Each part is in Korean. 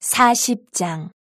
40장.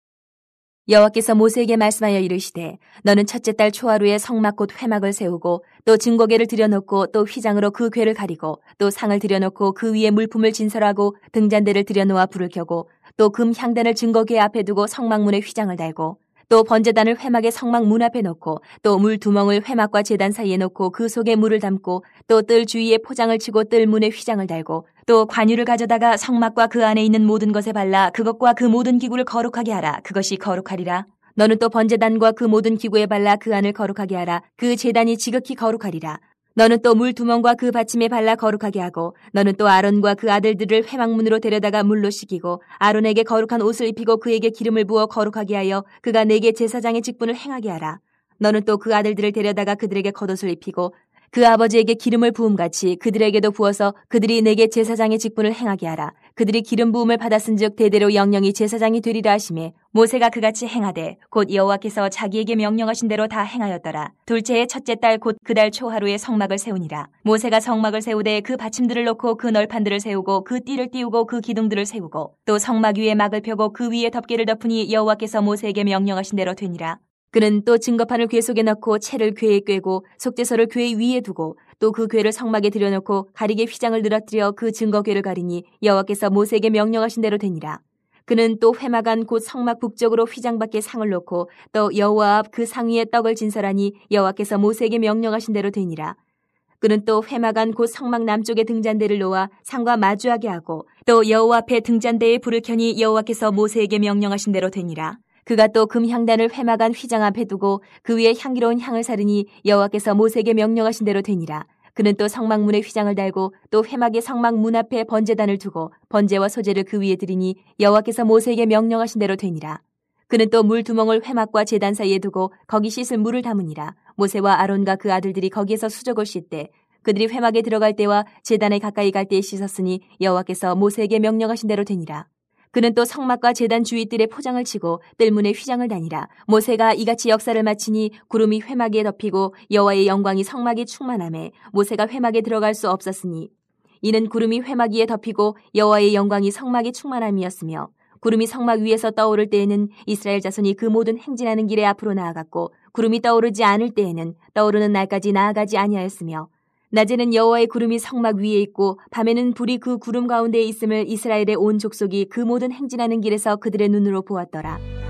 여호와께서 모세에게 말씀하여 이르시되 너는 첫째 달 초하루에 성막 곧 회막을 세우고 또 증거궤를 들여놓고 또 휘장으로 그 궤를 가리고 또 상을 들여놓고 그 위에 물품을 진설하고 등잔대를 들여놓아 불을 켜고 또 금 향단을 증거궤 앞에 두고 성막문에 휘장을 달고 또 번제단을 회막의 성막 문 앞에 놓고 또 물 두멍을 회막과 제단 사이에 놓고 그 속에 물을 담고 또 뜰 주위에 포장을 치고 뜰 문에 휘장을 달고 또 관유를 가져다가 성막과 그 안에 있는 모든 것에 발라 그것과 그 모든 기구를 거룩하게 하라. 그것이 거룩하리라. 너는 또 번제단과 그 모든 기구에 발라 그 안을 거룩하게 하라. 그 제단이 지극히 거룩하리라. 너는 또 물 두멍과 그 받침에 발라 거룩하게 하고 너는 또 아론과 그 아들들을 회막문으로 데려다가 물로 씻기고 아론에게 거룩한 옷을 입히고 그에게 기름을 부어 거룩하게 하여 그가 내게 제사장의 직분을 행하게 하라. 너는 또 그 아들들을 데려다가 그들에게 겉옷을 입히고 그 아버지에게 기름을 부음같이 그들에게도 부어서 그들이 내게 제사장의 직분을 행하게 하라. 그들이 기름 부음을 받았은즉 대대로 영영이 제사장이 되리라 하시매 모세가 그같이 행하되 곧 여호와께서 자기에게 명령하신 대로 다 행하였더라. 둘째의 첫째 달 곧 그 달 초하루에 성막을 세우니라. 모세가 성막을 세우되 그 받침들을 놓고 그 널판들을 세우고 그 띠를 띄우고 그 기둥들을 세우고 또 성막 위에 막을 펴고 그 위에 덮개를 덮으니 여호와께서 모세에게 명령하신 대로 되니라. 그는 또 증거판을 궤 속에 넣고 채를 궤에 꿰고 속죄서를 궤 위에 두고 또 그 궤를 성막에 들여놓고 가리개 휘장을 늘어뜨려 그 증거궤를 가리니 여호와께서 모세에게 명령하신 대로 되니라. 그는 또 회막 안 곧 성막 북쪽으로 휘장 밖에 상을 놓고 또 여호와 앞 그 상 위에 떡을 진설하니 여호와께서 모세에게 명령하신 대로 되니라. 그는 또 회막 안 곧 성막 남쪽에 등잔대를 놓아 상과 마주하게 하고 또 여호와 앞에 등잔대에 불을 켜니 여호와께서 모세에게 명령하신 대로 되니라. 그가 또 금 향단을 회막 안 휘장 앞에 두고 그 위에 향기로운 향을 사르니 여호와께서 모세에게 명령하신 대로 되니라. 그는 또 성막문에 휘장을 달고 또 회막의 성막 문 앞에 번제단을 두고 번제와 소제를 그 위에 드리니 여호와께서 모세에게 명령하신 대로 되니라. 그는 또 물 두멍을 회막과 제단 사이에 두고 거기 씻을 물을 담으니라. 모세와 아론과 그 아들들이 거기에서 수족을 씻되 그들이 회막에 들어갈 때와 제단에 가까이 갈 때에 씻었으니 여호와께서 모세에게 명령하신 대로 되니라. 그는 또 성막과 제단 주위 뜰에 포장을 치고 뜰문에 휘장을 다니라. 모세가 이같이 역사를 마치니 구름이 회막에 덮이고 여호와의 영광이 성막에 충만하매 모세가 회막에 들어갈 수 없었으니 이는 구름이 회막 위에 덮이고 여호와의 영광이 성막에 충만함이었으며 구름이 성막 위에서 떠오를 때에는 이스라엘 자손이 그 모든 행진하는 길에 앞으로 나아갔고 구름이 떠오르지 않을 때에는 떠오르는 날까지 나아가지 아니하였으며 낮에는 여호와의 구름이 성막 위에 있고 밤에는 불이 그 구름 가운데에 있음을 이스라엘의 온 족속이 그 모든 행진하는 길에서 그들의 눈으로 보았더라.